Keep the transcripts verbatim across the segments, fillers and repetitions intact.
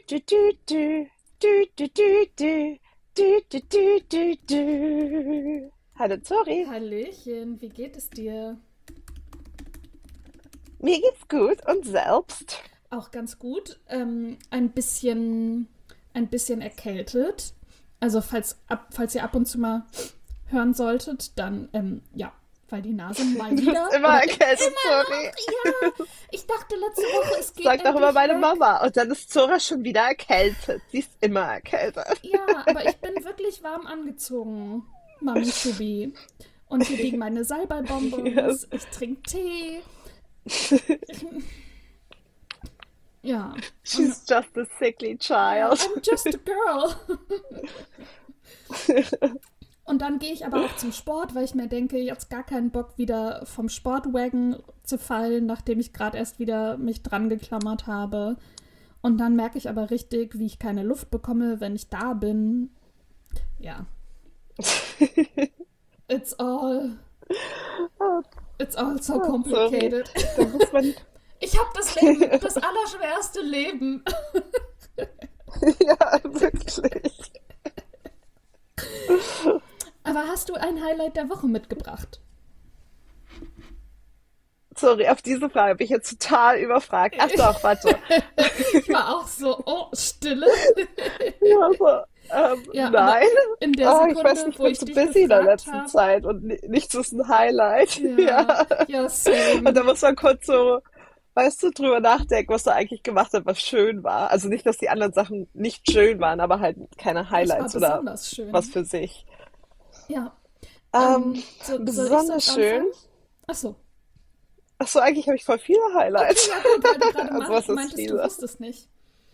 du, du, du. Du, du, du, du. Du, du, du, du, du. Hallo, sorry. Hallöchen, wie geht es dir? Mir geht's gut und selbst? Auch ganz gut. Ähm, ein bisschen, ein bisschen erkältet. Also falls, ab, falls ihr ab und zu mal hören solltet, dann ähm, ja, weil die Nase mal Du bist wieder immer oder im, erkältet, immer sorry. noch, ja. Ich dachte letzte Woche, es Das geht sagt auch immer endlich meine weg. Mama. Und dann ist Zora schon wieder erkältet. Sie ist immer erkältet. Ja, aber ich bin wirklich warm angezogen, Mami Schubi. Und hier liegen meine Yes. Salbeibonbons. Ich trinke Tee. Ja. Und She's just a sickly ja, child. I'm just a girl. Und dann gehe ich aber auch zum Sport, weil ich mir denke, jetzt gar keinen Bock wieder vom Sportwagen zu fallen, nachdem ich gerade erst wieder mich dran geklammert habe. Und dann merke ich aber richtig, wie ich keine Luft bekomme, wenn ich da bin. Ja, it's all, Oh, it's all so oh, sorry. complicated. Da muss man. Ich habe das Leben, das allerschwerste Leben. Ja, wirklich. Aber hast du ein Highlight der Woche mitgebracht? Sorry, auf diese Frage bin ich jetzt total überfragt. Ach doch, warte. Ich war auch so, oh, Stille. Ja, so, ähm, Ja, aber nein. in der Oh, ich weiß Sekunde, nicht, ich wo bin ich zu dich busy in der gefragt letzten habe, Zeit und ni- nichts ist ein Highlight. ja, Ja. ja, Und da same. muss man kurz so, weißt du, drüber nachdenken, was du eigentlich gemacht hast, was schön war. Also nicht, dass die anderen Sachen nicht schön waren, aber halt keine Das war Highlights oder besonders was schön. für sich. Ja, Ähm, ähm, so, soll ich besonders sonst schön. anfangen? Ach so. Ach so, eigentlich habe ich voll viele Okay, Highlights. ja gut, weil du gerade Also ma- was ist meintest, du viele? wusstest nicht.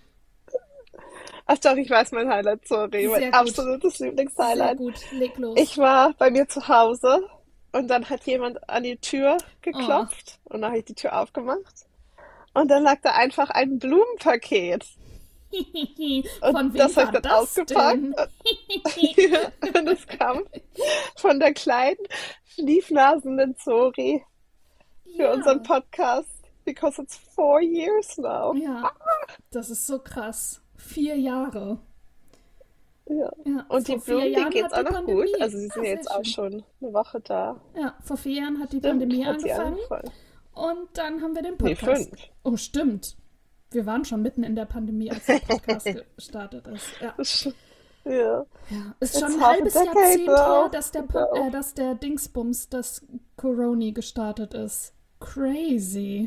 Ach doch, ich weiß mein Highlight, sorry. Mein Sehr gut, absolutes sehr Lieblingshighlight. gut. Leg los. Ich war bei mir zu Hause und dann hat jemand an die Tür Oh. geklopft und dann habe ich die Tür aufgemacht und dann lag da einfach ein Blumenpaket und Von wem das habe ich war dann das ausgepackt denn? und, und es kam von der kleinen, schniefnasenden Zori für unseren Ja, Podcast, because it's four years now. ja, das ist so krass. Vier Jahre. Ja. Ja, Und die vor vier Blumen, denen Jahren geht's hat auch die noch gut. Pandemie. Also sie sind Ah, sehr jetzt auch schön. schon eine Woche da. Ja, vor vier Jahren hat die Stimmt, Pandemie hat sie angefangen angefangen. und dann haben wir den Nee, fünf. Podcast. Oh, stimmt. Wir waren schon mitten in der Pandemie, als der Podcast gestartet ist. Ja, Das ist schon- Ja. ja. Ist schon It's ein half a halbes decade Jahrzehnt her, though. dass der, Pod So. äh, dass der Dingsbums, das Coroni gestartet ist. Crazy.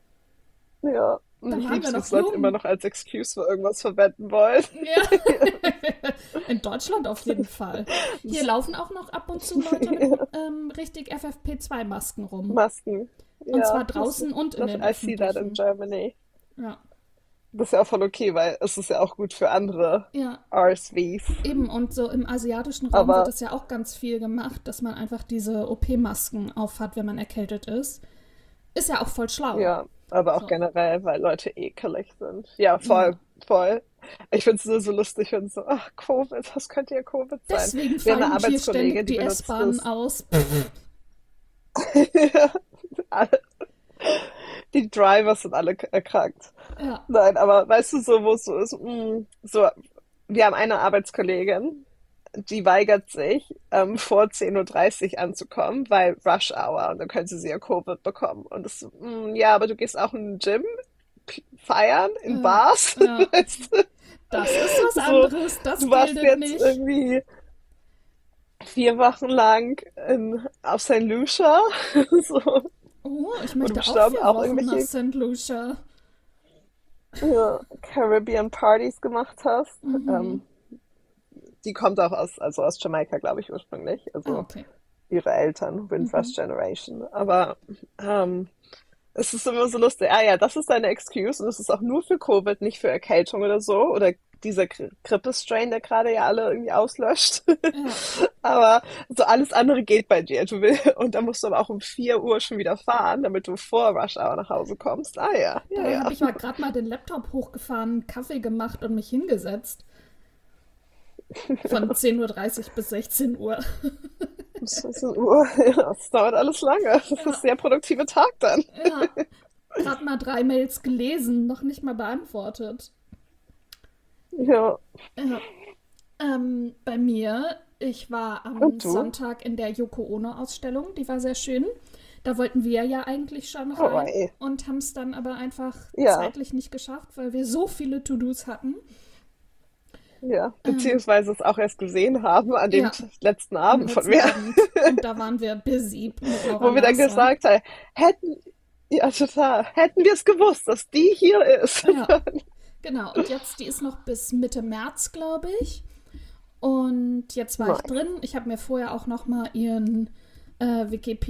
Ja. Und Da ich waren liebe wir es, noch dass Leute immer jung. noch als Excuse für irgendwas verwenden wollen. Ja. In Deutschland auf jeden Fall. Hier laufen auch noch ab und zu Leute mit ähm, richtig F F P zwei Masken rum. Masken. Und zwar Ja, das, draußen und in das, den I see that in öffentlichen. Germany. Ja, Das ist ja auch voll okay, weil es ist ja auch gut für andere ja. R S Vs. Eben, und so im asiatischen Raum wird Aber es ja auch ganz viel gemacht, dass man einfach diese O P-Masken aufhat, wenn man erkältet ist. Ist ja auch voll schlau. ja, aber auch So, generell, weil Leute ekelig sind. Ja, ja. voll, voll. Ich finde es nur so lustig und so, ach, Covid, was könnte ja Covid sein? Deswegen Wir haben eine fallen hier Arbeitskollegin, ständig die die benutzt S-Bahnen das. aus. Alle- Die Driver sind alle k- erkrankt. Ja. Nein, aber weißt du so, wo es so ist? Mm, so, wir haben eine Arbeitskollegin, die weigert sich, ähm, vor zehn Uhr dreißig anzukommen, weil Rush Hour und dann könnte sie ja Covid bekommen. Und es so, mm, ja, aber du gehst auch in den Gym p- feiern, in Ja, Bars. ja. Weißt du? Das ist was So, anderes, das du warst gilt jetzt nicht. irgendwie vier Wochen lang in, auf Saint Lucia, so, Oh, ich wo du möchte auch bestimmt vier auch Wochen nach irgendwelche Saint Lucia. ja, Caribbean Partys gemacht hast. Mhm. Ähm, die kommt auch aus, also aus Jamaika, glaube ich, ursprünglich. Ah, Also okay. ihre Eltern, Mhm. Windrush Generation. Aber ähm, es ist immer so lustig. Ah ja, das ist deine Excuse und es ist auch nur für Covid, nicht für Erkältung oder so. Oder dieser Gri- Grippestrain, der gerade ja alle irgendwie auslöscht. Ja, Aber so alles andere geht bei dir. Du will, und dann musst du aber auch um vier Uhr schon wieder fahren, damit du vor Rush Hour nach Hause kommst. Ah ja, ja, da habe ja. ich mal gerade mal den Laptop hochgefahren, Kaffee gemacht und mich hingesetzt. Von zehn Uhr dreißig bis sechzehn Uhr. Bis vierzehn Uhr. Ja, das dauert alles lange. Das ist ein Ja, sehr produktiver Tag dann. ja. Gerade mal drei Mails gelesen, noch nicht mal beantwortet. Ja. Ja. Ähm, bei mir, ich war am Und du? Sonntag in der Yoko Ono-Ausstellung, die war sehr schön. Da wollten wir ja eigentlich schon Oh, rein ey. und haben es dann aber einfach Ja, zeitlich nicht geschafft, weil wir so viele To-Dos hatten. ja. Ähm, Beziehungsweise es auch erst gesehen haben an dem ja, t- letzten am Abend von letzten mir, Abend. Und da waren wir busy mit Laura wo wir dann Larson. gesagt haben, hätten, ja, total, hätten wir es gewusst, dass die hier ist. Ja, genau. Und jetzt, die ist noch bis Mitte März, glaube ich. Und jetzt war ich Nice. drin. Ich habe mir vorher auch noch mal ihren äh,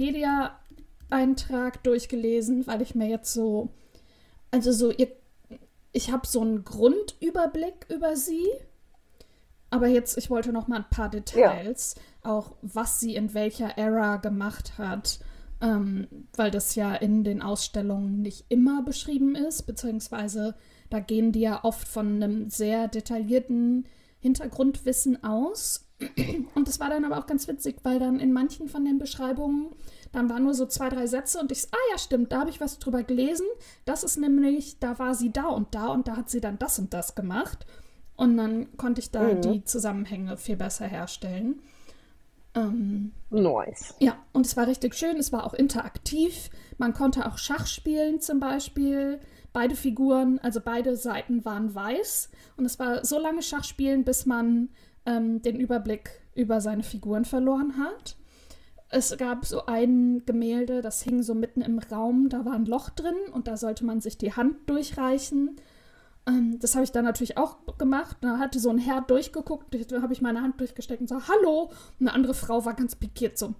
Wikipedia-Eintrag durchgelesen, weil ich mir jetzt so, also so, ihr, ich habe so einen Grundüberblick über sie, aber jetzt, ich wollte noch mal ein paar Ja, Details, auch was sie in welcher Ära gemacht hat, ähm, weil das ja in den Ausstellungen nicht immer beschrieben ist, beziehungsweise da gehen die ja oft von einem sehr detaillierten Hintergrundwissen aus. Und das war dann aber auch ganz witzig, weil dann in manchen von den Beschreibungen, dann waren nur so zwei, drei Sätze und ich, so, ah ja, stimmt, da habe ich was drüber gelesen. Das ist nämlich, da war sie da und da und da hat sie dann das und das gemacht. Und dann konnte ich da mhm. die Zusammenhänge viel besser herstellen. Ähm, Nice. ja, und es war richtig schön, es war auch interaktiv. Man konnte auch Schach spielen zum Beispiel. Beide Figuren, also beide Seiten waren weiß. Und es war so lange Schach spielen, bis man ähm, den Überblick über seine Figuren verloren hat. Es gab so ein Gemälde, das hing so mitten im Raum, da war ein Loch drin und da sollte man sich die Hand durchreichen. Ähm, das habe ich dann natürlich auch gemacht. Da hatte so ein Herr durchgeguckt, da habe ich meine Hand durchgesteckt und so, hallo. Und eine andere Frau war ganz pikiert so,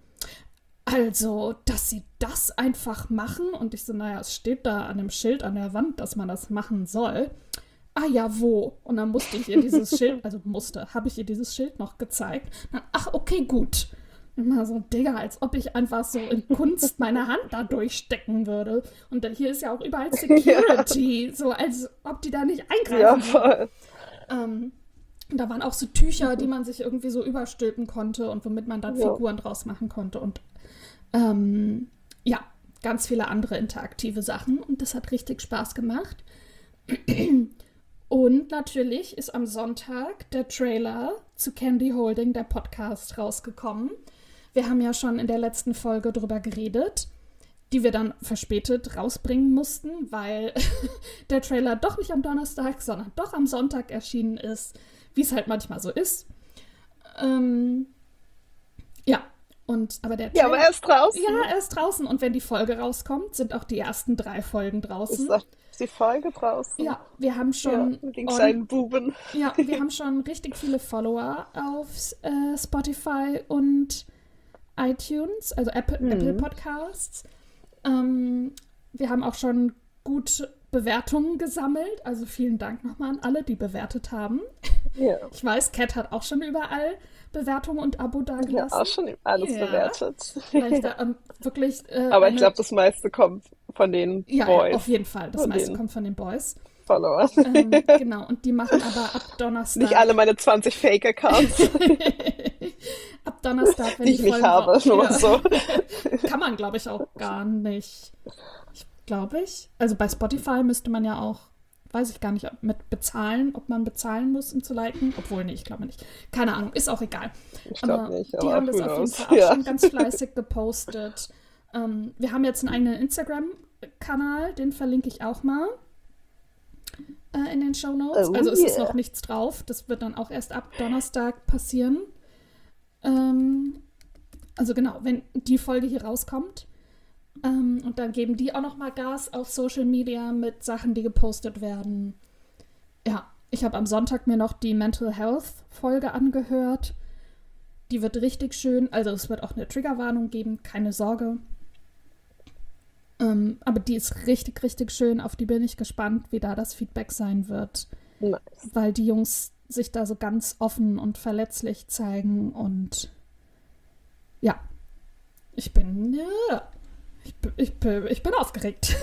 also, dass sie das einfach machen. Und ich so, naja, es steht da an dem Schild an der Wand, dass man das machen soll. Ah ja, wo? Und dann musste ich ihr dieses Schild, also musste, habe ich ihr dieses Schild noch gezeigt. Dann, ach, okay, gut. Immer so, Digga, als ob ich einfach so in Kunst meine Hand da durchstecken würde. Und dann hier ist ja auch überall Ja, Security, so als ob die da nicht ja, eingreifen würden. voll. Ähm, und da waren auch so Tücher, die man sich irgendwie so überstülpen konnte und womit man dann Ja. Figuren draus machen konnte. Und ähm, ja, ganz viele andere interaktive Sachen. Und das hat richtig Spaß gemacht. Und natürlich ist am Sonntag der Trailer zu Candy Holding, der Podcast, rausgekommen. Wir haben ja schon in der letzten Folge drüber geredet, die wir dann verspätet rausbringen mussten, weil der Trailer doch nicht am Donnerstag, sondern doch am Sonntag erschienen ist, wie es halt manchmal so ist. Ähm, ja, und aber der Ja, aber Trailer, er ist draußen. ja, er ist draußen und wenn die Folge rauskommt, sind auch die ersten drei Folgen Ist draußen. doch die Folge draußen. Ja, wir haben Ja, schon mit den ordentlich. kleinen Buben. Ja, wir haben schon richtig viele Follower auf äh, Spotify und iTunes, also Apple, Apple Mhm. Podcasts. Ähm, wir haben auch schon gut Bewertungen gesammelt. Also vielen Dank nochmal an alle, die bewertet haben. Ja. Ich weiß, Cat hat auch schon überall Bewertungen und Abo Ich habe auch dagelassen. schon alles Ja, bewertet. weil ich da ähm, wirklich äh, Aber ich eine. glaube, das meiste kommt von den Ja, ja, auf Boys, jeden Fall. Das von meiste den kommt von den Boys. Followern. Ähm, genau, und die machen aber ab Nicht alle Donnerstag. meine zwanzig Fake-Accounts, Ab Donnerstag, wenn die die ich nicht Folgen habe, raus. nur mal Ja. so. Kann man, glaube ich, auch gar nicht. Ich glaube ich. Also bei Spotify müsste man ja auch, weiß ich gar nicht, ob mit bezahlen, ob man bezahlen muss, um zu liken. Obwohl, nee, ich glaube nicht. Keine Ahnung, ist auch egal. Ich glaube Aber nicht, die aber haben who das auf jeden knows. Fall auch Ja. schon ganz fleißig gepostet. Ähm, wir haben jetzt einen eigenen Instagram-Kanal, den verlinke ich auch mal äh, in den Shownotes. Oh Also es ist noch yeah. nichts drauf. Das wird dann auch erst ab Donnerstag passieren. Ähm, also genau, wenn die Folge hier rauskommt. Ähm, und dann geben die auch noch mal Gas auf Social Media mit Sachen, die gepostet werden. Ja, ich habe am Sonntag mir noch die Mental Health Folge angehört. Die wird richtig schön. Also es wird auch eine Triggerwarnung geben, keine Sorge. Ähm, aber die ist richtig, richtig schön. Auf die bin ich gespannt, wie da das Feedback sein wird. Nice. Weil die Jungs sich da so ganz offen und verletzlich zeigen. Und ja, ich bin, ja, ich, bin- ich, bin- ich bin aufgeregt.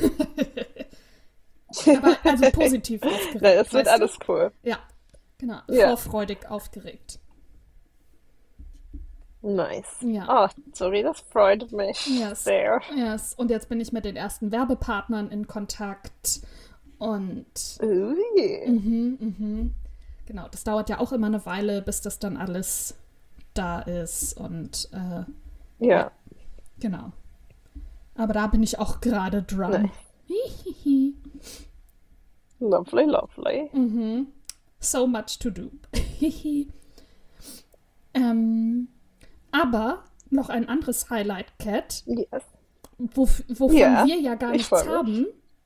Aber also positiv Na, aufgeregt, es wird weißt du? alles cool. Ja, genau. Ja, Vorfreudig aufgeregt. nice. Ja. Oh, sorry, das freut mich Yes. sehr. Yes. Und jetzt bin ich mit den ersten Werbepartnern in Kontakt. Und Oh yeah. mhm, mhm. genau, das dauert ja auch immer eine Weile, bis das dann alles da ist und äh, Ja, genau. Aber da bin ich auch gerade dran. nice. Hihihi. Lovely, lovely. Mhm. So much to do. Hihi. ähm, aber noch ein anderes Highlight, Cat, Yes. wof- wovon Ja, wir ja gar ich nichts freue mich. haben.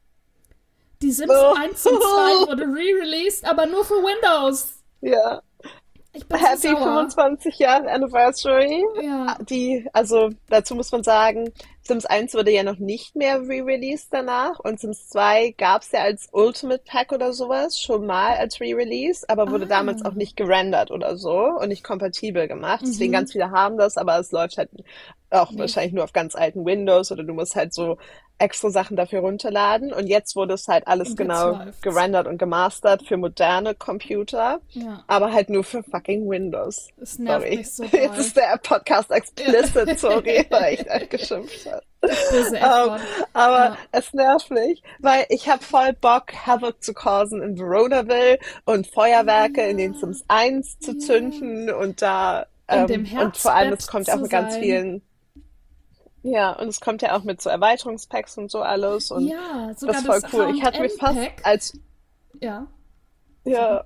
Die Sims Oh. eins und zwei wurde re-released, aber nur für Windows. Ja. Ich bin so Happy sauer. fünfundzwanzig Jahre Anniversary. Ja. Die, also dazu muss man sagen, Sims eins wurde ja noch nicht mehr re-released danach und Sims zwei gab es ja als Ultimate Pack oder sowas schon mal als Re-Release, aber wurde damals auch Ah. nicht gerendert oder so und nicht kompatibel gemacht. Deswegen Mhm. ganz viele haben das, aber es läuft halt auch Nicht. wahrscheinlich nur auf ganz alten Windows oder du musst halt so extra Sachen dafür runterladen und jetzt wurde es halt alles Und jetzt genau läuft's. gerendert und gemastert für moderne Computer. Ja. Aber halt nur für fucking Windows. Es nervt Sorry. mich so Jetzt doll. ist der Podcast explicit, sorry, weil ich echt geschimpft habe. Böse Ähm, F-Wort. aber Ja. es nervt mich, weil ich habe voll Bock, Havoc zu causen in Veronaville und Feuerwerke in den Ja. Sims eins zu Ja. zünden und da In dem ähm, und vor allem, es Herzbett kommt ja auch zu mit ganz sein. vielen, ja, und es kommt ja auch mit so Erweiterungspacks und so alles und Ja, das sogar ist voll das cool. Ich hatte mir fast H und M-Pack. als, Ja. ja,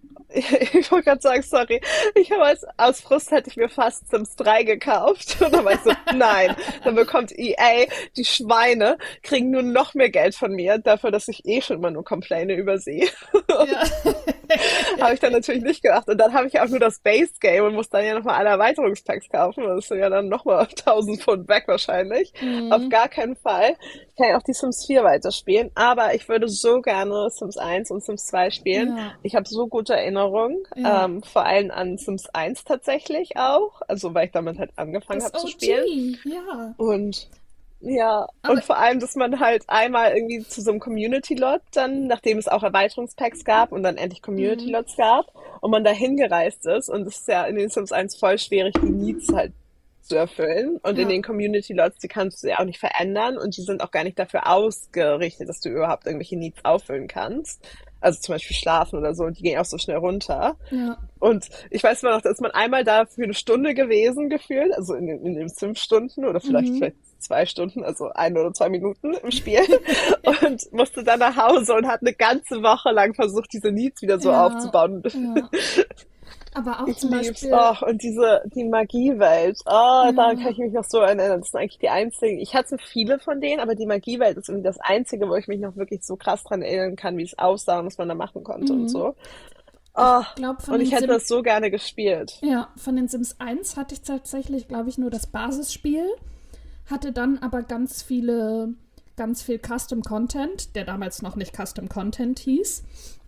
ich wollte gerade sagen, sorry. Ich habe als, aus Frust hätte ich mir fast Sims drei gekauft. Und dann war ich so, nein. Dann bekommt E A, die Schweine, kriegen nur noch mehr Geld von mir, dafür, dass ich eh schon immer nur complaine über sie. Ja. Habe ich dann natürlich nicht gedacht. Und dann habe ich auch nur das Base Game und muss dann ja nochmal alle Erweiterungspacks kaufen. Das sind ja dann nochmal tausend Pfund weg wahrscheinlich. Auf Mhm. gar keinen Fall. Ich kann ja auch die Sims vier weiterspielen. Aber ich würde so gerne Sims eins und Sims zwei spielen. Ja. Ich habe so gute Erinnerungen. Ja. Ähm, vor allem an Sims eins tatsächlich auch. Also weil ich damit halt angefangen Das habe zu O spielen. G. Ja. Und ja, Aber und vor allem, dass man halt einmal irgendwie zu so einem Community-Lot dann, nachdem es auch Erweiterungspacks gab und dann endlich mhm. Community-Lots gab und man da hingereist ist und es ist ja in den Sims eins voll schwierig, die Needs halt zu erfüllen und in Ja. den Community-Lots, die kannst du ja auch nicht verändern und die sind auch gar nicht dafür ausgerichtet, dass du überhaupt irgendwelche Needs auffüllen kannst. Also zum Beispiel schlafen oder so und die gehen auch so schnell runter. Ja. Und ich weiß immer noch, da ist man einmal da für eine Stunde gewesen, gefühlt, also in, den- in den fünf Stunden oder vielleicht, Mhm. vielleicht zwei Stunden, also ein oder zwei Minuten im Spiel und musste dann nach Hause und hat eine ganze Woche lang versucht, diese Needs wieder so Ja. aufzubauen. Ja. Aber auch Ich zum lieb's. Beispiel. Oh, und diese, die Magiewelt. Oh, daran kann Ja. ich mich noch so erinnern. Das sind eigentlich die einzigen. Ich hatte viele von denen, aber die Magiewelt ist irgendwie das einzige, wo ich mich noch wirklich so krass dran erinnern kann, wie es aussah und was man da machen konnte und Mhm. so. Oh, Ich glaube, von und den ich hätte Sims. das so gerne gespielt. Ja, von den Sims eins hatte ich tatsächlich, glaube ich, nur das Basisspiel, hatte dann aber ganz viele, ganz viel Custom Content, der damals noch nicht Custom Content hieß,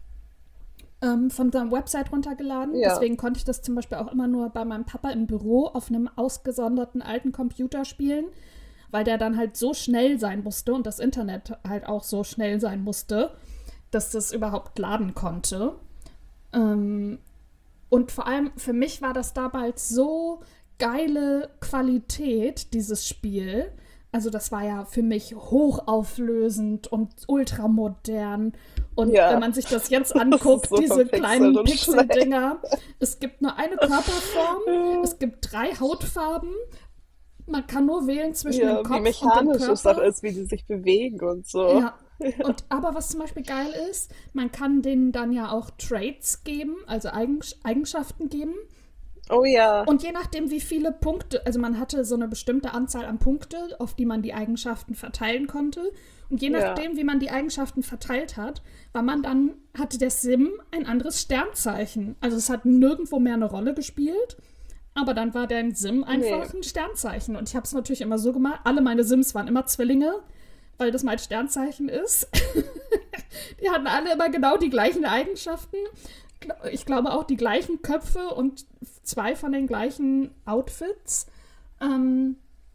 ähm, von seiner Website runtergeladen. Ja, Deswegen konnte ich das zum Beispiel auch immer nur bei meinem Papa im Büro auf einem ausgesonderten alten Computer spielen, weil der dann halt so schnell sein musste und das Internet halt auch so schnell sein musste, dass das überhaupt laden konnte. Ähm, und vor allem für mich war das damals so geile Qualität, dieses Spiel. Also das war ja für mich hochauflösend und ultramodern. Und wenn ja. man sich das jetzt Das ist anguckt, so diese verpixelt kleinen und schlecht. Pixeldinger, es gibt nur eine Körperform, es gibt drei Hautfarben, man kann nur wählen zwischen dem Ja, wie Kopf und dem mechanisch es auch Körper. ist, wie die sich bewegen und so. Ja. Und aber was zum Beispiel geil ist, man kann denen dann ja auch Traits geben, also Eigen- Eigenschaften geben. Oh ja, Und je nachdem, wie viele Punkte, also man hatte so eine bestimmte Anzahl an Punkte, auf die man die Eigenschaften verteilen konnte. Und je ja, nachdem, wie man die Eigenschaften verteilt hat, war man dann, hatte der Sim ein anderes Sternzeichen. Also es hat nirgendwo mehr eine Rolle gespielt, aber dann war der Sim nee. einfach ein Sternzeichen. Und ich habe es natürlich immer so gemacht, alle meine Sims waren immer Zwillinge, weil das mein Sternzeichen ist. Die hatten alle immer genau die gleichen Eigenschaften. Ich glaube auch die gleichen Köpfe und zwei von den gleichen Outfits. Ähm,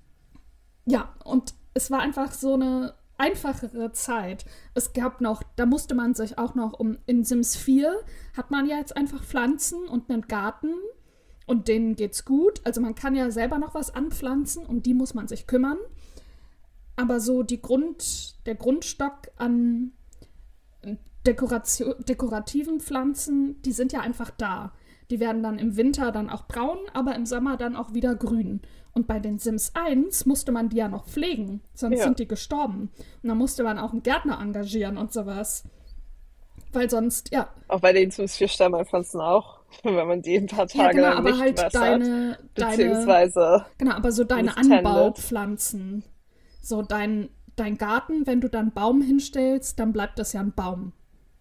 ja, und es war einfach so eine einfachere Zeit. Es gab noch, da musste man sich auch noch um, in Sims vier hat man ja jetzt einfach Pflanzen und einen Garten und denen geht's gut. Also man kann ja selber noch was anpflanzen, um die muss man sich kümmern. Aber so die Grund, der Grundstock an Dekoration, dekorativen Pflanzen, die sind ja einfach da. Die werden dann im Winter dann auch braun, aber im Sommer dann auch wieder grün. Und bei den Sims eins musste man die ja noch pflegen, sonst Ja. sind die gestorben. Und dann musste man auch einen Gärtner engagieren und sowas. Weil sonst, ja, Auch bei den Sims vier Stammpflanzen auch, wenn man die ein paar ja Tage genau, lang aber nicht halt wässert, deine, deine, beziehungsweise genau, aber so deine nicht tendet. Anbaupflanzen, so dein, dein Garten, wenn du da einen Baum hinstellst, dann bleibt das ja ein Baum.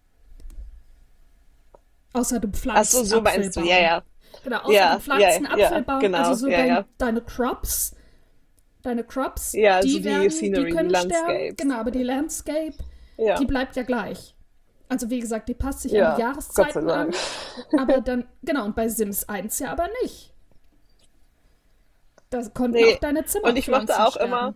Außer du Ach so, pflanzt so meinst du, ja, Apfelbaum. ja. Genau, außer du Ja, pflanzt ja, einen ja, Apfelbaum, also genau, so ja, dein, ja. deine Crops, deine Crops, Ja, so die die werden, die Scenery, die können sterben, Landscapes. genau, aber die Landscape, die Ja, bleibt ja gleich. Also wie gesagt, die passt sich an die ja, Gott sei Jahreszeiten an, Dank. aber dann, genau, und bei Sims eins ja aber nicht. Da konnten auch Nee, deine und ich mochte Zimmerpflanzen auch immer, sterben.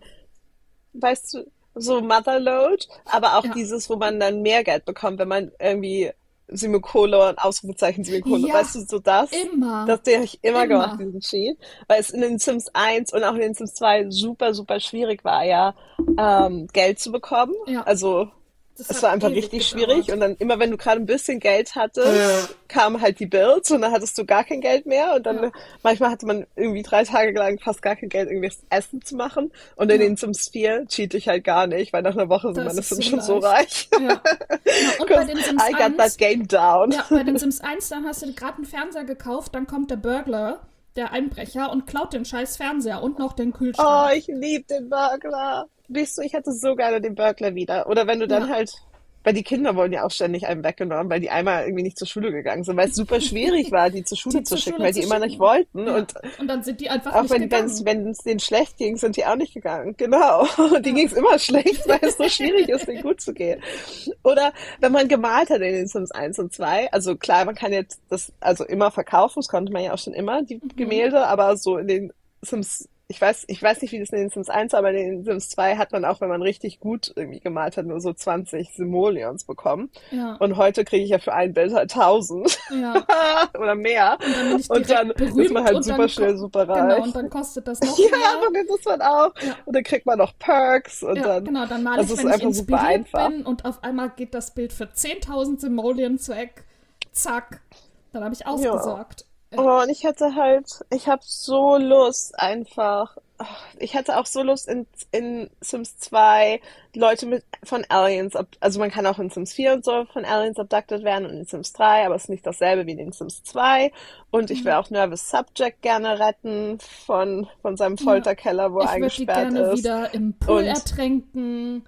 weißt du, so Motherload, aber auch Ja. dieses, wo man dann mehr Geld bekommt, wenn man irgendwie Semikolon, Ausrufezeichen, Semikolon, Ja, weißt du, so das, immer, das den habe ich immer gemacht, immer. diesen Cheat, weil es in den Sims eins und auch in den Sims zwei super, super schwierig war, ja, ähm, Geld zu bekommen. Ja, Also, das es hat war einfach ewig richtig schwierig und gedauert. dann immer, wenn du gerade ein bisschen Geld hattest, kamen halt die Bills und dann hattest du gar kein Geld mehr und Ja, dann manchmal hatte man irgendwie drei Tage lang fast gar kein Geld, irgendwie das Essen zu machen und in ja, den Sims vier cheat ich halt gar nicht, weil nach einer Woche sind das meine ist Sims so schon so leicht. reich. Ja, genau. Und bei Because den Sims I got that eins, game down. ja, bei den Sims eins, dann hast du gerade einen Fernseher gekauft, dann kommt der Burglar, der Einbrecher, und klaut den scheiß Fernseher und noch den Oh, Kühlschrank. ich liebe den Burglar. Weißt du, ich hätte so gerne den Burglar wieder. Oder wenn du dann Ja, halt, weil die Kinder wurden ja auch ständig einem weggenommen, weil die einmal irgendwie nicht zur Schule gegangen sind, weil es super schwierig war, die zur Schule die zu zur schicken, Schule weil zu die immer nicht schicken. wollten. Ja, Und und dann sind die einfach auch nicht wenn es gegangen. wenn es denen schlecht ging, sind die auch nicht gegangen. Genau. Und denen Ja. ging es immer schlecht, weil es so schwierig ist, denen gut zu gehen. Oder wenn man gemalt hat in den Sims eins und zwei, also klar, man kann jetzt das also immer verkaufen, das konnte man ja auch schon immer, die Mhm. Gemälde, aber so in den Sims, ich weiß, ich weiß nicht, wie das in den Sims eins war, aber in den Sims zwei hat man auch, wenn man richtig gut irgendwie gemalt hat, nur so zwanzig Simoleons bekommen. Ja, Und heute kriege ich ja für ein Bild halt tausend ja. oder mehr. Und dann bin ich Und dann direkt ist man berühmt halt und super dann, ko schnell super genau, reich. und dann kostet das noch Ja, mehr. dann ist man auch. Ja, Und dann kriegt man noch Perks und ja, dann, genau, dann male also ich, es ist wenn ich einfach super inspiriert einfach. bin und auf einmal geht das Bild für zehntausend Simoleons weg. Zack, dann habe ich Ja. ausgesorgt. Ja, Oh, und ich hatte halt, ich habe so Lust einfach. ach, Ich hatte auch so Lust in, in Sims zwei Leute mit von Aliens, ab- also man kann auch in Sims vier und so von Aliens abducted werden und in Sims drei, aber es ist nicht dasselbe wie in Sims zwei. Und ich will ja, auch Nervous Subject gerne retten von, von seinem ja. Folterkeller, wo er Ich würde die eingesperrt gerne ist. wieder im Pool Und ertränken,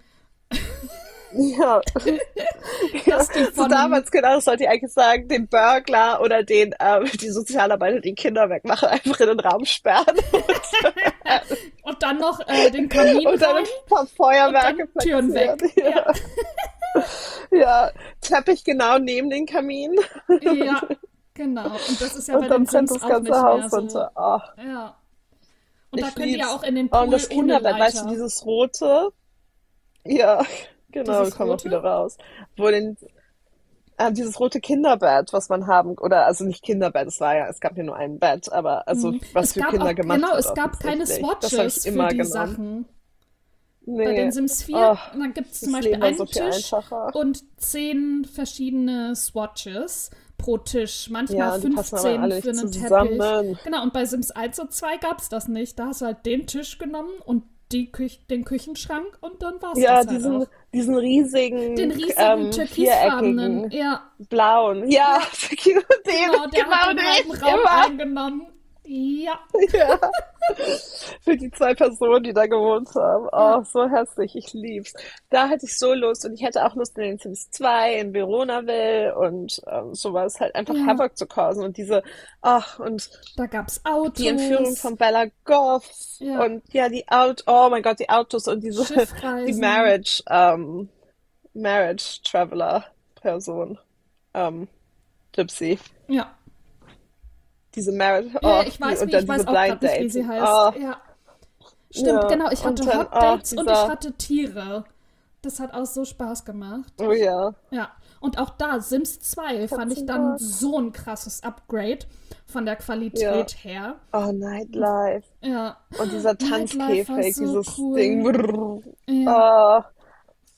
ja, ja, dass die so von, damals, genau, das sollte ich eigentlich sagen, den Burglar oder den, ähm, die Sozialarbeiter, die Kinder wegmachen, einfach in den Raum sperren und dann noch äh, den Kamin und dann rein ein paar und Feuerwerke dann Türen platzieren. weg. Ja, Ja, ja, Teppich genau neben den Kamin ja, genau. Und das ist ja bei und dann den brennt Sims das auch ganze nicht mehr Haus so. runter. Oh, Ja. Und da ich könnt ihr ja lieb's. auch in den Oh, und Pool das ohne Kinderbett, weißt du, Leiter. dieses rote? Ja, genau, wir Dieses kommen auch rote? wieder raus. Wo den, äh, dieses rote Kinderbett, was man haben, oder also nicht Kinderbett, es war ja, es gab ja nur ein Bett, aber also Hm. was Es für gab Kinder auch, gemacht genau, wird es gab keine offensichtlich. Das habe ich Swatches für immer die genommen. Sachen. Bei den Nee, Sims vier, oh, da gibt es zum das Beispiel Leben war so einen viel Tisch einfacher. und zehn verschiedene Swatches pro Tisch. Manchmal Ja, und die passen aber fünfzehn alle für nicht einen Teppich. zusammen. Genau, und bei Sims eins und zwei gab es das nicht. Da hast du halt den Tisch genommen und die Küch den Küchenschrank und dann war es Ja, das halt diesen, auch. diesen Den riesigen, riesigen ähm, türkisfarbenen, viereckigen, ja, blauen. Ja, ja, den, genau, der hat genau den halben den, Raum immer. eingenommen. Ja, Ja. Für die zwei Personen, die da gewohnt haben. ja, Oh, so hässlich, ich lieb's. Da hätte ich so Lust und ich hätte auch Lust in den Sims zwei, in Veronaville und ähm, sowas halt einfach ja. Havoc zu causen und diese, ach, und Da gab's die Entführung Autos, von Bella Goth ja, und ja, die Auto, oh mein Gott, die Autos und diese, die Schiffreisen. Marriage, ähm, Marriage Traveler Person, ähm, Gypsy. Ja. Diese Marriage, Ja, oh, ich die, weiß, und wie, dann ich diese weiß auch Blind gerade nicht, wie Dates. sie heißt. Oh, Ja. Stimmt, ja, genau. Ich und hatte dann, Hot oh, Dates und ich dieser, hatte Tiere. Das hat auch so Spaß gemacht. oh ja, Ja. Und auch da, Sims zwei fand ich dann Katzenberg. so ein krasses Upgrade von der Ja. Qualität her. Oh, Nightlife. Ja. Und dieser Nightlife war Tanzkäfig, so dieses Ding. cool. Brrr. Ja. Oh,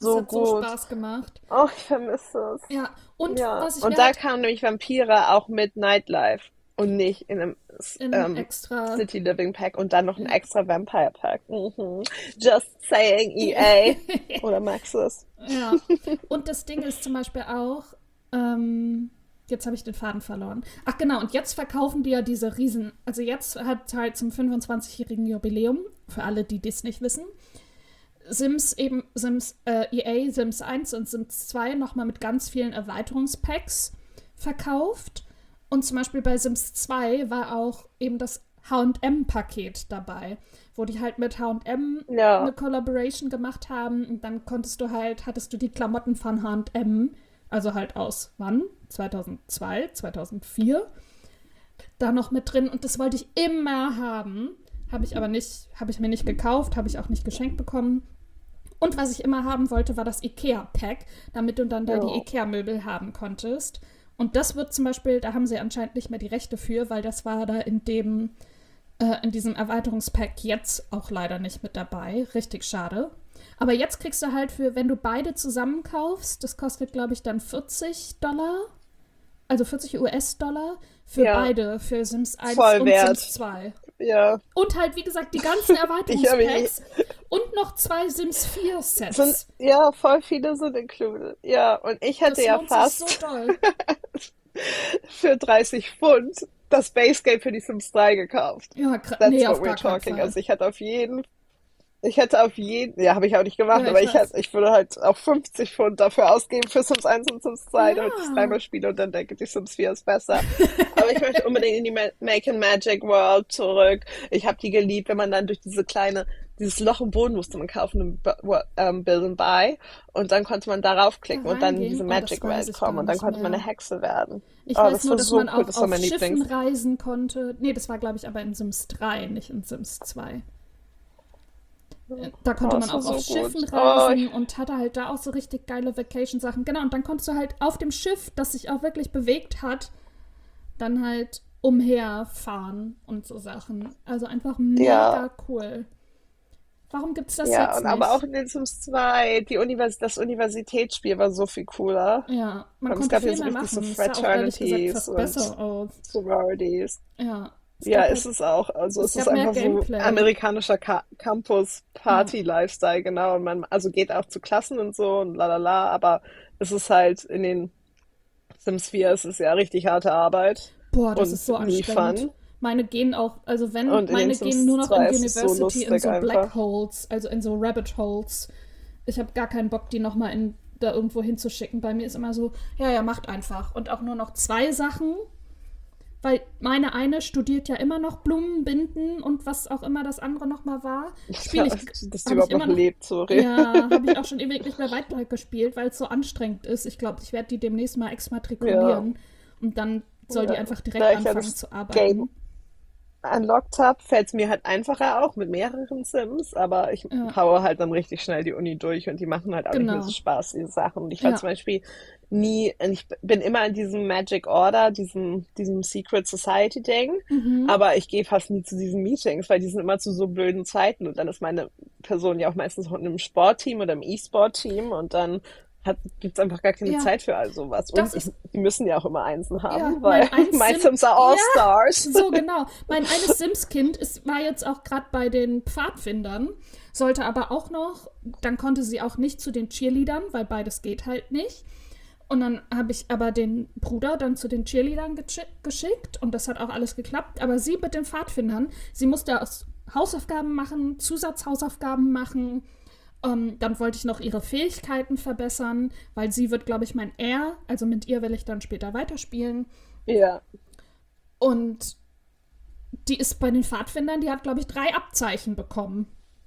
Das so hat so gut. Spaß gemacht. Oh, ich vermisse es. Ja, und Ja, was ich und mir da halt kamen nämlich Vampire auch mit Nightlife und nicht in einem S- in ähm, extra. City Living Pack und dann noch ein Ja. extra Vampire Pack. Mhm. Just saying, E A. Oder Maxis. Ja. Und das Ding ist zum Beispiel auch, ähm, jetzt habe ich den Faden verloren. Ach genau, und jetzt verkaufen die ja diese Riesen, also jetzt hat halt zum fünfundzwanzigjährigen Jubiläum, für alle, die das nicht wissen, Sims eben, Sims äh, E A, Sims eins und Sims zwei nochmal mit ganz vielen Erweiterungspacks verkauft. Und zum Beispiel bei Sims zwei war auch eben das H und M-Paket dabei, wo die halt mit H und M eine Ja, Collaboration gemacht haben und dann konntest du halt, hattest du die Klamotten von H und M, also halt aus wann? zweitausendzwei, zweitausendvier, da noch mit drin und das wollte ich immer haben. Habe ich aber nicht, habe ich mir nicht gekauft, habe ich auch nicht geschenkt bekommen. Und was ich immer haben wollte, war das IKEA-Pack, damit du dann da die ja. IKEA-Möbel haben konntest. Und das wird zum Beispiel, da haben sie anscheinend nicht mehr die Rechte für, weil das war da in dem, äh, in diesem Erweiterungspack jetzt auch leider nicht mit dabei. Richtig schade. Aber jetzt kriegst du halt für, wenn du beide zusammen kaufst, das kostet, glaube ich, dann vierzig Dollar, also vierzig U S-Dollar für Ja, beide, für Sims eins voll und Sims wert. zwei. Ja. Und halt, wie gesagt, die ganzen Ich habe Erweiterungspacks und noch zwei Sims vier sind, Sets. ja, voll viele sind included. Ja, und ich hätte Das ja lohnt sich so fast doll. für dreißig Pfund das Base Game für die Sims drei gekauft. Ja, gra- That's nee, what auf we're gar keinen talking. Fall. Also ich hätte auf jeden Ich hätte auf jeden, ja, habe ich auch nicht gemacht, Ja, aber ich ich hätte, weiß. ich würde halt auch fünfzig Pfund dafür ausgeben für Sims eins und Sims zwei, damit ich es Ja. dreimal spiele und dann denke, die Sims vier ist besser. Aber ich möchte unbedingt in die Ma Make and Magic World zurück. Ich habe die geliebt, wenn man dann durch diese kleine, dieses Loch im Boden musste man kaufen im Bu- Wo- ähm, Build and Buy und dann konnte man darauf Da klicken und dann in diese reingehen? Oh, das Magic weiß Welt ich kommen gar und dann nicht konnte man eine mehr. Hexe werden. Ich Oh, weiß das nur, war dass so man cool, auch das war auf mein Schiffen Lieblings. reisen konnte. Nee, das war, glaube ich, aber in Sims drei, nicht in Sims zwei. Da Oh, konnte man das war auch auf so Schiffen gut. Oh, reisen ich, und hatte halt da auch so richtig geile Vacation-Sachen. Genau, und dann konntest du halt auf dem Schiff, das sich auch wirklich bewegt hat, dann halt umherfahren und so Sachen. Also einfach ja. mega cool. Warum gibt's das Ja, jetzt und aber auch nicht? in den Sims zwei, die Univers das Universitätsspiel war so viel cooler. Ja, man Vor allem, es konnte gab ja viel so mehr richtig so machen. Es sah auch ehrlich gesagt Fraternities fast und besser aus. Sororities. Ja, es Ja, gab ist halt, es auch. Also es es ist gab mehr einfach so Gameplay. amerikanischer Ca Ja, Campus-Party-Lifestyle, genau. Und man, also geht auch zu Klassen und so und lalala, aber es ist halt in den Sims vier ist es ja richtig harte Arbeit boah, das ist und so nie anstrengend. Fun. Meine gehen auch, also wenn, Und in den meine gehen Sims nur noch in zwei ist es so University in lustig so Black einfach. Holes, also in so Rabbit Holes. Ich habe gar keinen Bock, die nochmal in, da irgendwo hinzuschicken. Bei mir ist immer so, ja, ja, macht einfach. Und auch nur noch zwei Sachen, weil meine eine studiert ja immer noch Blumen, Binden und was auch immer das andere nochmal war. Spiele ich, Dass die habe ich überhaupt noch immer noch, lebt, sorry. ja, habe ich auch schon ewig nicht mehr weiter gespielt, weil es so anstrengend ist. Ich glaube, ich werde die demnächst mal Ja, exmatrikulieren und dann soll die ja. einfach direkt Da ich ja anfangen das zu Game arbeiten. unlocked habe, fällt es mir halt einfacher auch mit mehreren Sims, aber ich Ja, haue halt dann richtig schnell die Uni durch und die machen halt auch nicht mehr so genau. Spaß, diese Sachen. Und ich war Ja. zum Beispiel nie, ich bin immer in diesem Magic Order, diesem, diesem Secret Society Ding, Mhm. aber ich gehe fast nie zu diesen Meetings, weil die sind immer zu so blöden Zeiten und dann ist meine Person ja auch meistens auch in einem Sportteam oder im E-Sport-Team und dann hat, gibt's einfach gar keine Ja, Zeit für all sowas. das Und ich, ist, die müssen ja auch immer Einsen ja, haben, weil mein eines my Sim, Sims are ja, All-Stars. so genau. Mein eines Sims-Kind ist, war jetzt auch gerade bei den Pfadfindern, sollte aber auch noch, dann konnte sie auch nicht zu den Cheerleadern, weil beides geht halt nicht. Und dann habe ich aber den Bruder dann zu den Cheerleadern geschi- geschickt und das hat auch alles geklappt. Aber sie mit den Pfadfindern, sie musste aus Hausaufgaben machen, Zusatzhausaufgaben machen. Ähm, dann wollte ich noch ihre Fähigkeiten verbessern, weil sie wird, glaube ich, mein R. Also mit ihr will ich dann später weiterspielen. Ja. Und die ist bei den Pfadfindern, die hat, glaube ich, drei Abzeichen bekommen.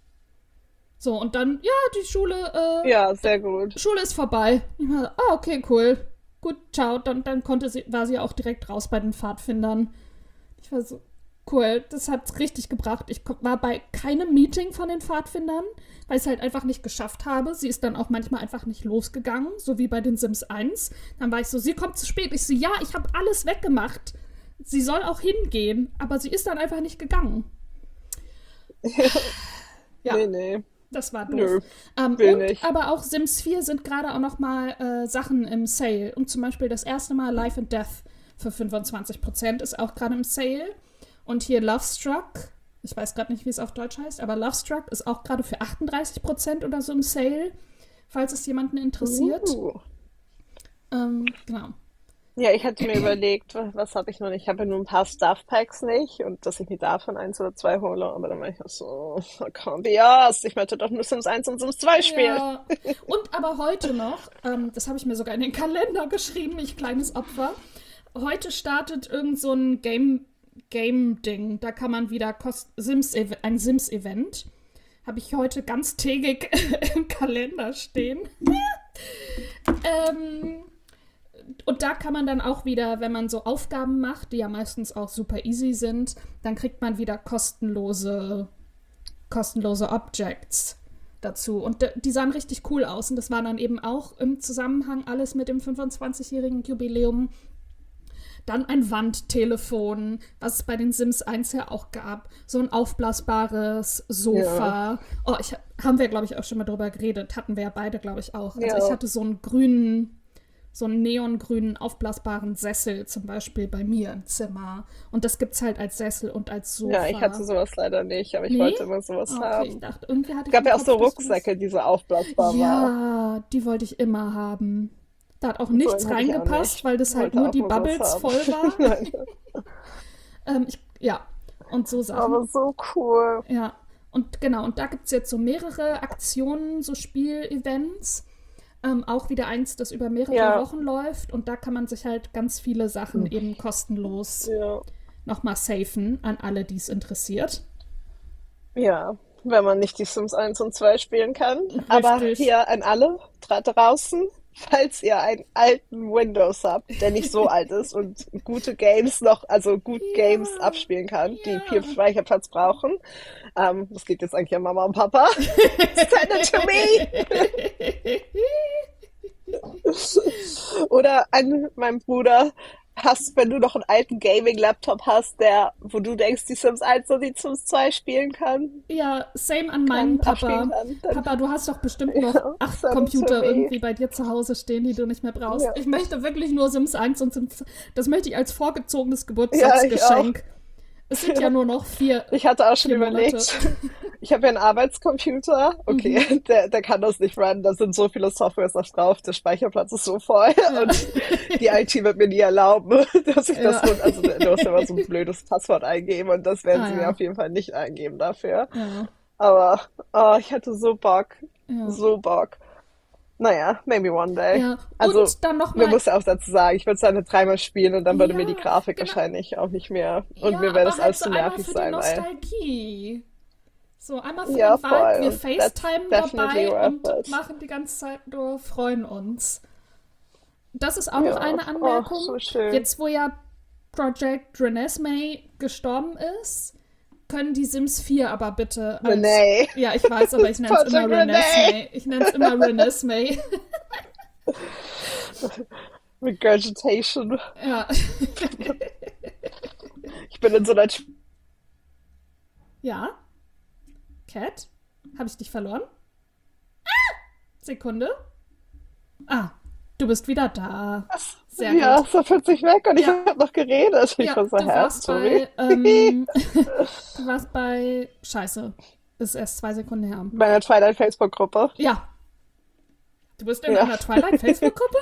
So, und dann, ja, die Schule, Ja, äh, sehr gut. Schule ist vorbei. Ich war so, ah, okay, cool. Gut, ciao. Dann, dann konnte sie, war sie auch direkt raus bei den Pfadfindern. Ich war so, cool, das hat's richtig gebracht. Ich ko- war bei keinem Meeting von den Pfadfindern, weil ich es halt einfach nicht geschafft habe. Sie ist dann auch manchmal einfach nicht losgegangen, so wie bei den Sims eins. Dann war ich so, sie kommt zu spät. Ich so, ja, ich habe alles weggemacht. Sie soll auch hingehen, aber sie ist dann einfach nicht gegangen. Ja, Nee, nee. Das war doof. Nö, Ähm, will und nicht. aber auch Sims vier sind gerade auch noch mal äh, Sachen im Sale. Und zum Beispiel das erste Mal Life and Death für fünfundzwanzig Prozent ist auch gerade im Sale. Und hier Love Struck, ich weiß gerade nicht, wie es auf Deutsch heißt, aber Love Struck ist auch gerade für achtunddreißig Prozent oder so im Sale, falls es jemanden interessiert. Uh. Ähm, genau. Ja, ich hatte mir überlegt, was, was habe ich noch nicht? Ich habe ja nur ein paar Stuff Packs nicht und dass ich mir davon eins oder zwei hole, aber dann war ich auch so, oh, komm, yes, ich möchte doch nur Sims eins und Sims zwei spielen. Ja. Und aber heute noch, ähm, das habe ich mir sogar in den Kalender geschrieben, ich kleines Opfer. Heute startet irgend so ein Game, Game-Ding. Da kann man wieder Kost Sims ein Sims-Event. Habe ich heute ganztägig im Kalender stehen. ähm, und da kann man dann auch wieder, wenn man so Aufgaben macht, die ja meistens auch super easy sind, dann kriegt man wieder kostenlose, kostenlose Objects dazu. Und d- die sahen richtig cool aus. Und das war dann eben auch im Zusammenhang alles mit dem fünfundzwanzigjährigen Jubiläum. Dann ein Wandtelefon, was es bei den Sims eins ja auch gab. So ein aufblasbares Sofa. Ja. Oh, ich, haben wir, glaube ich, auch schon mal drüber geredet. Hatten wir ja beide, glaube ich, auch. Also Ja. ich hatte so einen grünen, so einen neongrünen aufblasbaren Sessel zum Beispiel bei mir im Zimmer. Und das gibt's halt als Sessel und als Sofa. Ja, ich hatte sowas leider nicht, aber ich Nee? wollte immer sowas Okay, ich haben. dachte, irgendwie hatte Es ich gab im ja auch Kopf, so dass du das- Rucksäcke, die so aufblasbar waren. Ja, die wollte ich immer haben. Da hat auch nichts So einen hatte ich auch reingepasst, nicht. weil das halt Wollte nur auch die nur was Bubbles haben. voll war. Nein, ähm, ich, ja, und so Sachen. aber so cool. Ja, und genau, und da gibt es jetzt so mehrere Aktionen, so Spielevents. Ähm, auch wieder eins, das über mehrere Ja. Wochen läuft. Und da kann man sich halt ganz viele Sachen eben kostenlos Ja. nochmal safen an alle, die es interessiert. Ja, wenn man nicht die Sims eins und zwei spielen kann. Aber Richtig. hier an alle da draußen, falls ihr einen alten Windows habt, der nicht so alt ist und gute Games noch, also gut Ja, Games abspielen kann, die ja. viel Speicherplatz brauchen. Ähm, das geht jetzt eigentlich an Mama und Papa. Send it to me! Oder an meinen Bruder. Hast, wenn du noch einen alten Gaming-Laptop hast, der, wo du denkst, die Sims eins und die Sims zwei spielen kann, Ja, same an meinen kann, abspielen Papa. kann, dann Papa, du hast doch bestimmt ja, noch acht send it to Computer me. irgendwie bei dir zu Hause stehen, die du nicht mehr brauchst. Ja. Ich möchte wirklich nur Sims eins und Sims. Das möchte ich als vorgezogenes Ja, ich auch. Geburtstagsgeschenk. Es sind ja nur noch vier, Ich hatte auch schon vier überlegt, Monate. ich habe ja einen Arbeitscomputer. Okay, Mhm. der, der kann das nicht runnen. Da sind so viele Softwares noch drauf. Der Speicherplatz ist so voll. Ja. Und die I T wird mir nie erlauben, dass ich das Ja. so, also du musst immer so ein blödes Passwort eingeben und das werden Ah, sie mir ja. auf jeden Fall nicht eingeben dafür. Ja, Aber oh, ich hatte so Bock, ja. so Bock. Naja, maybe one day. Ja, Also, und dann man nochmal. muss ja auch dazu sagen, ich würde es dann dreimal spielen und dann würde mir die Ja, Grafik genau. wahrscheinlich auch nicht mehr. Und Ja, mir wäre aber das halt alles so zu einmal nervig für die sein, weil. Nostalgie. So einmal für Ja, den Vibe. voll. Wir Und that's FaceTime definitely dabei und worth it. machen die ganze Zeit nur, freuen uns. Das ist auch noch Ja, eine ach, Anmerkung. so schön. Jetzt, wo ja Project Renesmee gestorben ist, können die Sims vier aber bitte als... Renee. Ja, ich weiß, aber ich nenne es immer Project Renee. Renesmee. Ich nenne es immer Renesmee. Regurgitation. Ja. Ich bin in so einer. Sch- Ja. Cat? Habe ich dich verloren? Ah! Sekunde. Ah, du bist wieder da. Sehr Ja, gut. so plötzlich weg und ich Ja. habe noch geredet. Ich Ja, war so, du hä? warst Sorry. bei, ähm, du warst bei, Scheiße, ist erst zwei Sekunden her. Bei einer Twilight Facebook-Gruppe. Ja, du bist in Ja. einer Twilight-Facebook-Gruppe?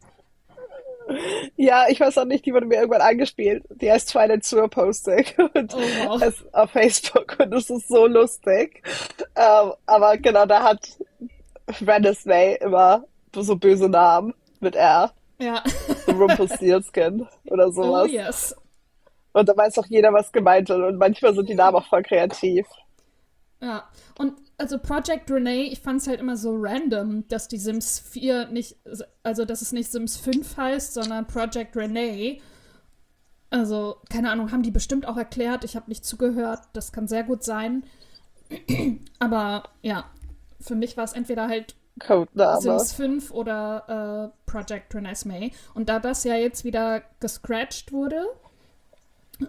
Ja, ich weiß auch nicht, die wurde mir irgendwann eingespielt. Die heißt Twilight Sewer Posting und Oh, wow. ist auf Facebook und es ist so lustig. Ähm, aber genau, da hat Renesmee immer so böse Namen mit R. Ja. Rumpelstiltskin oder Oh, sowas. yes. Und da weiß auch jeder, was gemeint ist. Und manchmal sind die Namen auch voll kreativ. Ja, und also Project Renee, ich fand es halt immer so random, dass die Sims vier nicht, also dass es nicht Sims fünf heißt, sondern Project Renee. Also, keine Ahnung, haben die bestimmt auch erklärt. Ich habe nicht zugehört. Das kann sehr gut sein. Aber ja, für mich war es entweder halt Codename. Sims fünf oder äh, Project Renesmee. Und da das ja jetzt wieder gescratcht wurde,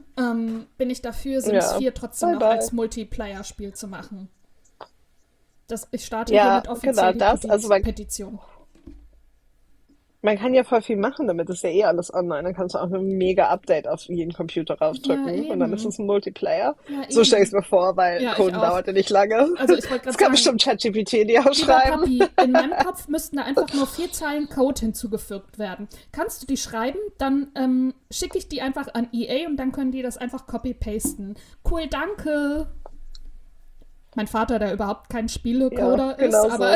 ähm, bin ich dafür, Sims Ja. vier trotzdem Bye noch bye. als Multiplayer-Spiel zu machen. Das, ich starte Ja, hiermit genau offiziell die das. Also Petiz man, Petition. man kann ja voll viel machen damit. Das ist ja eh alles online. Dann kannst du auch ein Mega-Update auf jeden Computer Ja, raufdrücken und dann ist es eben. ein Multiplayer. Ja, So stelle ich es eben. mir vor, weil Ja, ich Coden auch. dauert ja nicht lange. Also ich wollte Das gerade kann sagen, bestimmt ChatGPT dir lieber ausschreiben. Papi, in meinem Kopf müssten da einfach nur vier Zeilen Code hinzugefügt werden. Kannst du die schreiben, dann ähm, schicke ich die einfach an E A und dann können die das einfach copy-pasten. Cool, danke. Mein Vater, der überhaupt kein Ja, Spielecoder ist, genau aber so.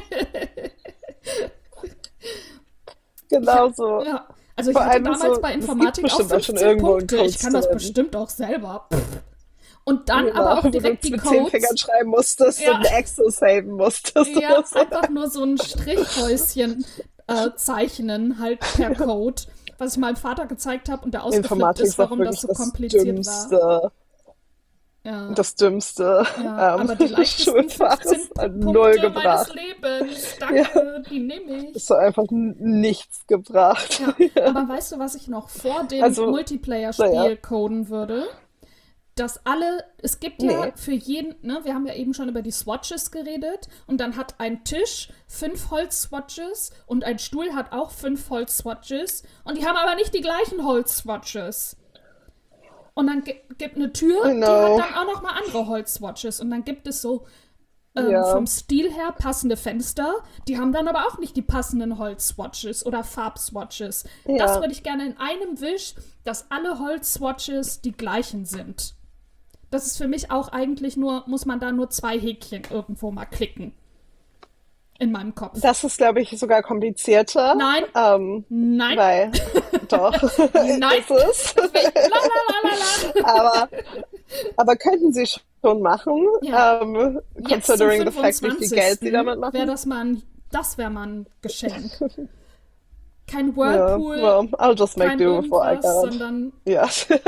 ich habe, Genau so. ja, also ich Vor hatte allem damals so, bei es gibt Informatik auch bestimmt auch schon fünfzehn irgendwo einen Punkte. Ich Codes kann das drin. bestimmt auch selber. Pff. Und dann aber Genau, auch wo du direkt es die mit zehn Fingern Codes. schreiben musstest und Ja, eine Excel saven musstest ja, oder so. einfach nur so ein Strichhäuschen äh, zeichnen, halt per Code, was ich meinem Vater gezeigt habe und der ausgeflippt Informatik ist, ist auch warum das wirklich so das kompliziert war. dümmste, Ja, das dümmste ja, ähm, aber die leichtesten Schulfach. fünfzehn Es hat null Punkte meines gebracht. Lebens, Ja, danke, die nehme es ich. hat einfach n- nichts gebracht. Ja, aber weißt du, was ich noch vor dem Also, naja, Multiplayer-Spiel coden würde? Dass alle, es gibt ja nee. für jeden, ne, wir haben ja eben schon über die Swatches geredet und dann hat ein Tisch fünf Holz-Swatches und ein Stuhl hat auch fünf Holz-Swatches und die haben aber nicht die gleichen Holz-Swatches. Und dann gi- gibt eine Tür, I die hat know. dann auch nochmal andere Holz-Swatches und dann gibt es so ähm, Ja, vom Stil her passende Fenster, die haben dann aber auch nicht die passenden Holz-Swatches oder Farb-Swatches. Das ja. würde ich gerne in einem Wisch, dass alle Holz-Swatches die gleichen sind. Das ist für mich auch eigentlich nur, muss man da nur zwei Häkchen irgendwo mal klicken. In meinem Kopf. Das ist, glaube ich, sogar komplizierter, Nein, ähm, nein, weil, doch, nein. ist es. Deswegen, la la la la la. Aber, aber könnten sie schon machen, Ja, ähm, jetzt zum considering the fact, wie viel Geld sie fünfundzwanzigsten damit wäre machen? das mal ein, das wäre mal ein Geschenk. Kein Ja, Whirlpool, well, I'll just make kein do with what I irgendwas, got. sondern Ja.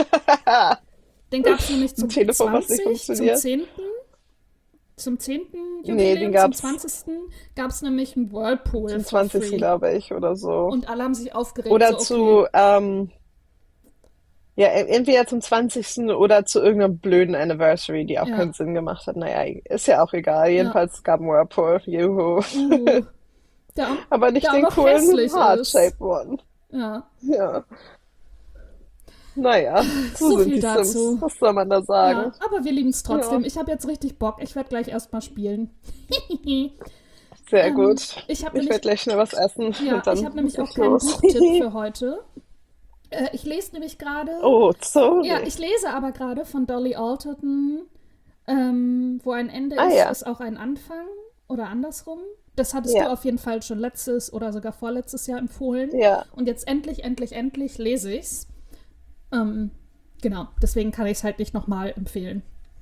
den gab es nämlich Ein zum Telefon, was nicht zwanzig, zum funktioniert? zehnten, zum zehnten Nee, den Jubiläum, zum gab's zwanzigsten gab es nämlich einen Whirlpool zum for zwanzigsten, free. glaube ich, oder so. Und alle haben sich aufgeregt, Oder so okay, zu, ähm, ja, e- entweder zum zwanzigsten oder zu irgendeiner blöden Anniversary, die auch ja, keinen Sinn gemacht hat. Naja, ist ja auch egal. ja, Jedenfalls gab ein Whirlpool. Juhu. uhu, der, auch- Aber nicht der auch den noch coolen hässlich ist. Heart-Shaped One. Ja, Ja. Naja, so so sind viel die Sims. dazu. Was soll man da sagen? Ja, aber wir lieben es trotzdem. Ja, Ich habe jetzt richtig Bock. Ich werde gleich erstmal spielen. sehr ähm, gut. ich habe Ich werde nämlich, gleich schnell was essen ja, und ich dann habe muss nämlich auch ich keinen los. Buchtipp für heute. Äh, ich lese nämlich gerade, Oh, ja, sorry. ich lese aber gerade von Dolly Alderton, ähm, wo ein Ende Ah ist, ja, ist auch ein Anfang oder andersrum. Das hattest du ja, auf jeden Fall schon letztes oder sogar vorletztes Jahr empfohlen. ja, Und jetzt endlich, endlich, endlich lese ich's. Ähm, genau, deswegen kann ich es halt nicht nochmal empfehlen.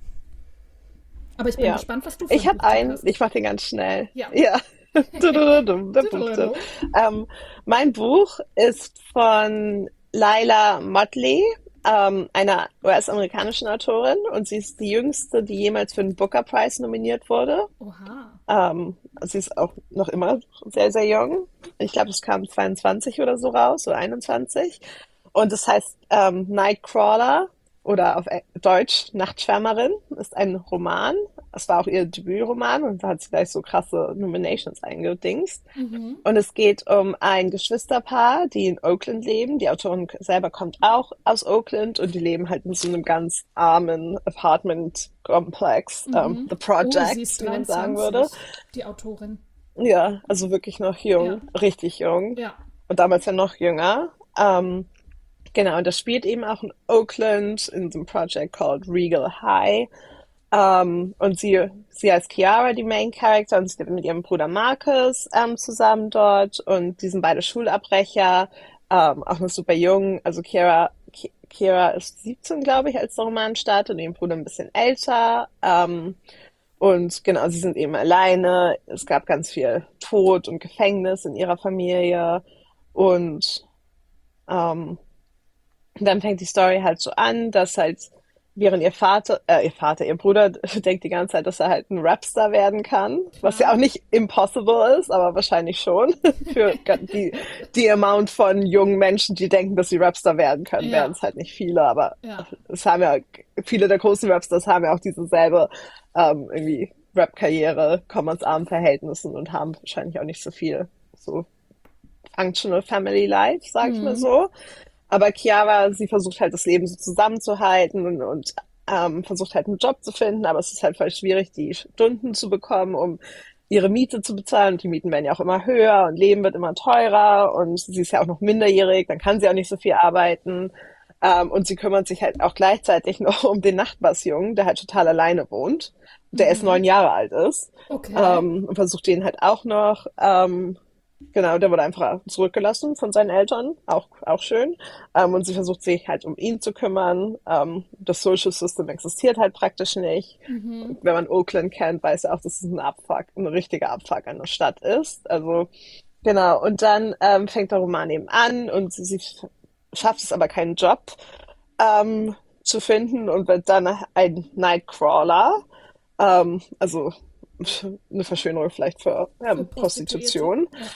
Aber ich bin ja. gespannt, was du für Ich einen habe Buchtipp einen, hast. ich mache den ganz schnell. Ja. Ja. Tudududum, der Buchtipp. Ähm, mein Buch ist von Laila Motley, ähm, einer U S-amerikanischen Autorin, und sie ist die jüngste, die jemals für den Booker Prize nominiert wurde. Oha. Ähm, sie ist auch noch immer sehr, sehr jung. Ich glaube, es kam zweiundzwanzig oder so raus, oder einundzwanzig. Und es heißt ähm, Nightcrawler oder auf E- Deutsch Nachtschwärmerin, ist ein Roman. Es war auch ihr Debütroman und da hat sie gleich so krasse Nominations eingedingst. Mhm. Und es geht um ein Geschwisterpaar, die in Oakland leben. Die Autorin selber kommt auch aus Oakland und die leben halt in so einem ganz armen Apartment-Komplex, ähm, Mhm. The Oh, sie Project, ist wie man sagen würde. dreiundzwanzig, die Autorin. Ja, also wirklich noch Ja, jung, richtig jung. ja. Und damals ja noch jünger. Ähm, genau, und das spielt eben auch in Oakland in so einem Project called Regal High. Ähm, und sie, sie heißt Chiara, die Main Character, und sie lebt mit ihrem Bruder Marcus ähm, zusammen dort. Und die sind beide Schulabbrecher, ähm, auch noch super jung. Also Chiara, Ki- Chiara ist siebzehn, glaube ich, als der Roman startet, und ihr Bruder ein bisschen älter. Ähm, und genau, sie sind eben alleine. Es gab ganz viel Tod und Gefängnis in ihrer Familie. Und ähm, dann fängt die Story halt so an, dass halt während ihr Vater, äh, ihr Vater, ihr Bruder denkt die ganze Zeit, dass er halt ein Rapstar werden kann, was ja Klar. auch nicht impossible ist, aber wahrscheinlich schon. Für die, die Amount von jungen Menschen, die denken, dass sie Rapstar werden können, werden Ja, es halt nicht viele, aber ja. es haben ja, viele der großen Rapstars haben ja auch diese selbe, ähm, irgendwie Rap-Karriere, kommen aus armen Verhältnissen und haben wahrscheinlich auch nicht so viel so functional Family Life, sag ich mal Mhm. so. Aber Chiara, sie versucht halt das Leben so zusammenzuhalten und, und ähm, versucht halt einen Job zu finden, aber es ist halt voll schwierig, die Stunden zu bekommen, um ihre Miete zu bezahlen. Und die Mieten werden ja auch immer höher und Leben wird immer teurer und sie ist ja auch noch minderjährig, dann kann sie auch nicht so viel arbeiten. Ähm, und sie kümmert sich halt auch gleichzeitig noch um den Nachbarsjungen, der halt total alleine wohnt, der erst Mhm. neun Jahre alt ist. Okay. Ähm, und versucht den halt auch noch ähm, Genau, der wurde einfach zurückgelassen von seinen Eltern, auch, auch schön. Ähm, und sie versucht sich halt um ihn zu kümmern. Ähm, das Social System existiert halt praktisch nicht. Mhm. Wenn man Oakland kennt, weiß er auch, dass es ein Abfuck, ein richtiger Abfuck an der Stadt ist. Also, genau. Und dann ähm, fängt der Roman eben an und sie, sie schafft es aber keinen Job ähm, zu finden und wird dann ein Nightcrawler. Ähm, also eine Verschönerung vielleicht für Für ähm, Prostituierte. Prostitution. Ja.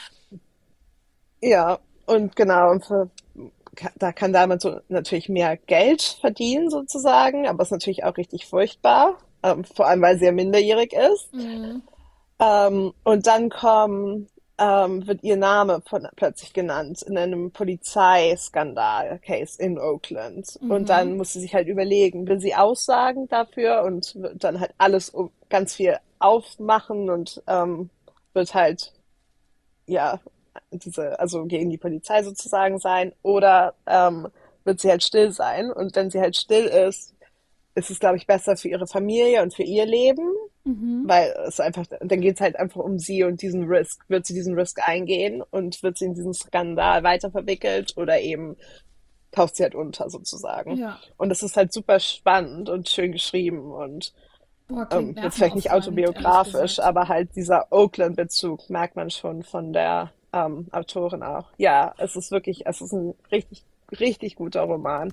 Ja, und genau, und für, da kann damit so natürlich mehr Geld verdienen sozusagen, aber ist natürlich auch richtig furchtbar, ähm, vor allem weil sie ja minderjährig ist. Mhm. Ähm, und dann kommen, ähm, wird ihr Name von, plötzlich genannt in einem Polizeiskandal-Case in Oakland. Und Mhm. dann muss sie sich halt überlegen, will sie aussagen dafür und wird dann halt alles um, ganz viel aufmachen und ähm, wird halt ja, diese, also gegen die Polizei sozusagen sein, oder ähm, wird sie halt still sein. Und wenn sie halt still ist, ist es, glaube ich, besser für ihre Familie und für ihr Leben, Mhm. weil es einfach, dann geht es halt einfach um sie und diesen Risk. Wird sie diesen Risk eingehen und wird sie in diesen Skandal weiter verwickelt oder eben taucht sie halt unter sozusagen. Ja. Und es ist halt super spannend und schön geschrieben und Boah, klingt ähm, jetzt vielleicht nicht nervenaufreibend, ehrlich autobiografisch, gesagt. aber halt dieser Oakland-Bezug merkt man schon von der ähm, Autorin auch. Ja, es ist wirklich, es ist ein richtig, richtig guter Roman.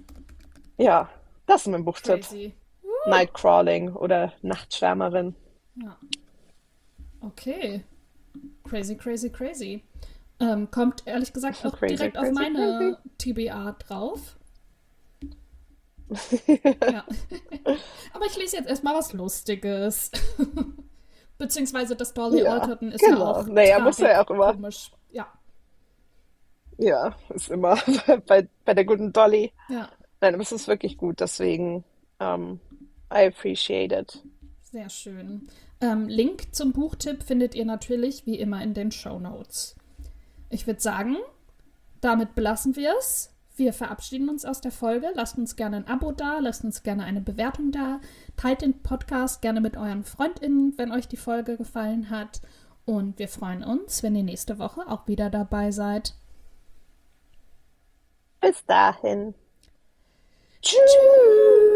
Ja, das ist mein Buchtipp. Crazy. Nightcrawling oder Nachtschwärmerin. Ja. Okay. Crazy, crazy, crazy. Ähm, kommt ehrlich gesagt auch Crazy, direkt auf crazy, crazy. meine T B A drauf. Ja. Aber ich lese jetzt erstmal was Lustiges. Beziehungsweise das Dolly Ja, Alderton ist ja genau. auch Naja, muss er ja auch immer. tragikomisch. Ja, Ja, ist immer bei, bei der guten Dolly. ja, Nein, aber es ist wirklich gut, deswegen um, I appreciate it. sehr schön. Ähm, Link zum Buchtipp findet ihr natürlich wie immer in den Shownotes. Ich würde sagen, damit belassen wir es. Wir verabschieden uns aus der Folge. Lasst uns gerne ein Abo da, lasst uns gerne eine Bewertung da. Teilt den Podcast gerne mit euren FreundInnen, wenn euch die Folge gefallen hat. Und wir freuen uns, wenn ihr nächste Woche auch wieder dabei seid. Bis dahin. Tschüss! Tschüss.